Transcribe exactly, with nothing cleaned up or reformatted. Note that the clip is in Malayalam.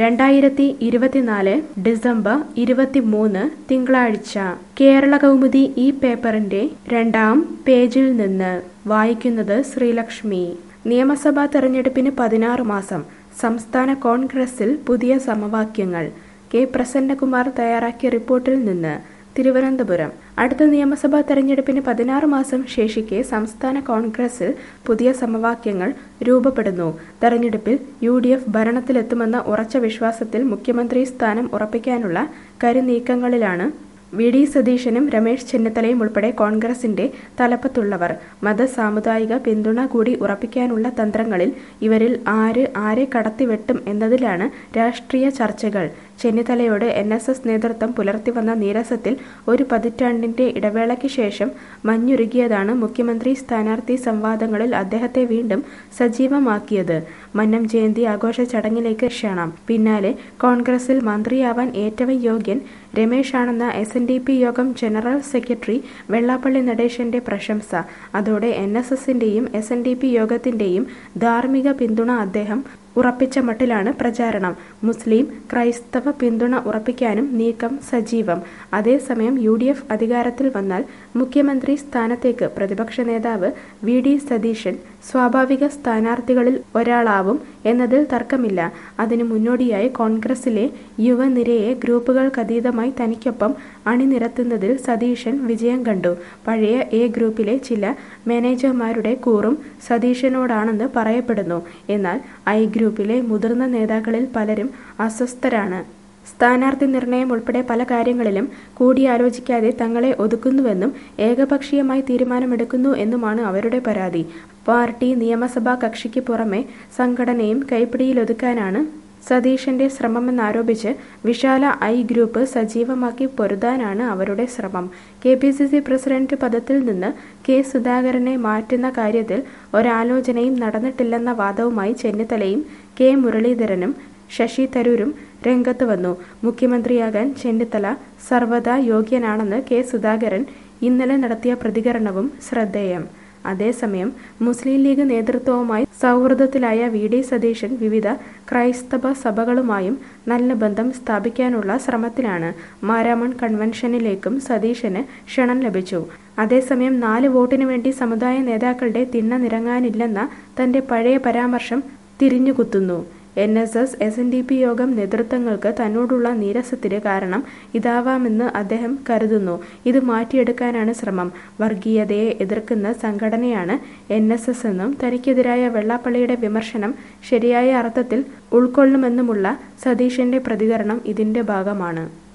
രണ്ടായിരത്തി ഇരുപത്തിനാല് ഡിസംബർ ഇരുപത്തിമൂന്ന് തിങ്കളാഴ്ച കേരളകൗമുദി ഈ പേപ്പറിന്റെ രണ്ടാം പേജിൽ നിന്ന് വായിക്കുന്നത് ശ്രീലക്ഷ്മി. നിയമസഭാ തെരഞ്ഞെടുപ്പിന് പതിനാറ് മാസം. സംസ്ഥാന കോൺഗ്രസിൽ പുതിയ സമവാക്യങ്ങൾ. കെ പ്രസന്നകുമാർ തയ്യാറാക്കിയ റിപ്പോർട്ടിൽ നിന്ന് തിരുവനന്തപുരം. അടുത്ത നിയമസഭാ തെരഞ്ഞെടുപ്പിന് പതിനാറ് മാസം ശേഷിക്കെ സംസ്ഥാന കോൺഗ്രസിൽ പുതിയ സമവാക്യങ്ങൾ രൂപപ്പെടുന്നു. തെരഞ്ഞെടുപ്പിൽ യു ഡി എഫ് ഭരണത്തിലെത്തുമെന്ന ഉറച്ച വിശ്വാസത്തിൽ മുഖ്യമന്ത്രി സ്ഥാനം ഉറപ്പിക്കാനുള്ള കരുനീക്കങ്ങളിലാണ് വി ഡി സതീശനും രമേശ് ചെന്നിത്തലയും ഉൾപ്പെടെ കോൺഗ്രസിന്റെ തലപ്പത്തുള്ളവർ. മത സാമുദായിക പിന്തുണ കൂടി ഉറപ്പിക്കാനുള്ള തന്ത്രങ്ങളിൽ ഇവരിൽ ആര് ആരെ കടത്തിവെട്ടും എന്നതിലാണ് രാഷ്ട്രീയ ചർച്ചകൾ. ചെന്നിത്തലയോട് എൻ എസ് എസ് നേതൃത്വം പുലർത്തിവന്ന നീരസത്തിൽ ഒരു പതിറ്റാണ്ടിന്റെ ഇടവേളയ്ക്ക് ശേഷം മഞ്ഞുരുകിയതാണ് മുഖ്യമന്ത്രി സ്ഥാനാർത്ഥി സംവാദങ്ങളിൽ അദ്ദേഹത്തെ വീണ്ടും സജീവമാക്കിയത്. മന്നം ജയന്തി ആഘോഷ ചടങ്ങിലേക്ക് ക്ഷണം. പിന്നാലെ കോൺഗ്രസിൽ മന്ത്രിയാവാൻ ഏറ്റവും യോഗ്യൻ രമേശാണെന്ന എസ് എൻ ഡി പി യോഗം ജനറൽ സെക്രട്ടറി വെള്ളാപ്പള്ളി നടേശന്റെ പ്രശംസ. അതോടെ എൻ എസ് എസിന്റെയും എസ് എൻ ഡി പി യോഗത്തിന്റെയും ധാർമ്മിക പിന്തുണ അദ്ദേഹം ഉറപ്പിച്ച മട്ടിലാണ് പ്രചാരണം. മുസ്ലിം ക്രൈസ്തവ പിന്തുണ ഉറപ്പിക്കാനും നീക്കം സജീവം. അതേസമയം യു ഡി എഫ് അധികാരത്തിൽ വന്നാൽ മുഖ്യമന്ത്രി സ്ഥാനത്തേക്ക് പ്രതിപക്ഷ നേതാവ് വി ഡി സതീശൻ സ്വാഭാവിക സ്ഥാനാർത്ഥികളിൽ ഒരാളാവും എന്നതിൽ തർക്കമില്ല. അതിനു മുന്നോടിയായി കോൺഗ്രസിലെ യുവനിരയെ ഗ്രൂപ്പുകൾക്കതീതമായി തനിക്കൊപ്പം അണിനിരത്തുന്നതിൽ സതീശൻ വിജയം കണ്ടു. പഴയ എ ഗ്രൂപ്പിലെ ചില മാനേജർമാരുടെ കൂറും സതീശനോടാണെന്ന് പറയപ്പെടുന്നു. എന്നാൽ ഐ ഗ്രൂപ്പിലെ മുതിർന്ന നേതാക്കളിൽ പലരും അസ്വസ്ഥരാണ്. സ്ഥാനാർത്ഥി നിർണയം ഉൾപ്പെടെ പല കാര്യങ്ങളിലും കൂടിയാലോചിക്കാതെ തങ്ങളെ ഒതുക്കുന്നുവെന്നും ഏകപക്ഷീയമായി തീരുമാനമെടുക്കുന്നു എന്നുമാണ് അവരുടെ പരാതി. പാർട്ടി നിയമസഭാ കക്ഷിക്ക് പുറമെ സംഘടനയും കൈപ്പിടിയിലൊതുക്കാനാണ് സതീശന്റെ ശ്രമമെന്നാരോപിച്ച് വിശാല ഐ ഗ്രൂപ്പ് സജീവമാക്കി പൊരുതാനാണ് അവരുടെ ശ്രമം. K P C C president പദത്തിൽ നിന്ന് കെ സുധാകരനെ മാറ്റുന്ന കാര്യത്തിൽ ഒരാലോചനയും നടന്നിട്ടില്ലെന്ന വാദവുമായി ചെന്നിത്തലയും കെ മുരളീധരനും ശശി തരൂരും രംഗത്ത് വന്നു. മുഖ്യമന്ത്രിയാകാൻ ചെന്നിത്തല സർവ്വതാ യോഗ്യനാണെന്ന് കെ സുധാകരൻ ഇന്നലെ നടത്തിയ പ്രതികരണവും ശ്രദ്ധേയം. അതേസമയം മുസ്ലിം ലീഗ് നേതൃത്വവുമായി സൗഹൃദത്തിലായ വി ഡി സതീശൻ വിവിധ ക്രൈസ്തവ സഭകളുമായും നല്ല ബന്ധം സ്ഥാപിക്കാനുള്ള ശ്രമത്തിലാണ്. മാരാമൺ കൺവെൻഷനിലേക്കും സതീശന് ക്ഷണം ലഭിച്ചു. അതേസമയം നാല് വോട്ടിനു വേണ്ടി സമുദായ നേതാക്കളുടെ തിണ്ണ നിരങ്ങാനില്ലെന്ന തന്റെ പഴയ പരാമർശം തിരിഞ്ഞുകുത്തുന്നു. N S S S N D P യോഗം നേതൃത്വങ്ങൾക്ക് തന്നോടുള്ള നീരസത്തിന് കാരണം ഇതാവാമെന്ന് അദ്ദേഹം കരുതുന്നു. ഇത് മാറ്റിയെടുക്കാനാണ് ശ്രമം. വർഗീയതയെ എതിർക്കുന്ന സംഘടനയാണ് എൻ എസ് എസ് എന്നും തനിക്കെതിരായ വെള്ളാപ്പള്ളിയുടെ വിമർശനം ശരിയായ അർത്ഥത്തിൽ ഉൾക്കൊള്ളുമെന്നുമുള്ള സതീശന്റെ പ്രതികരണം ഇതിന്റെ ഭാഗമാണ്.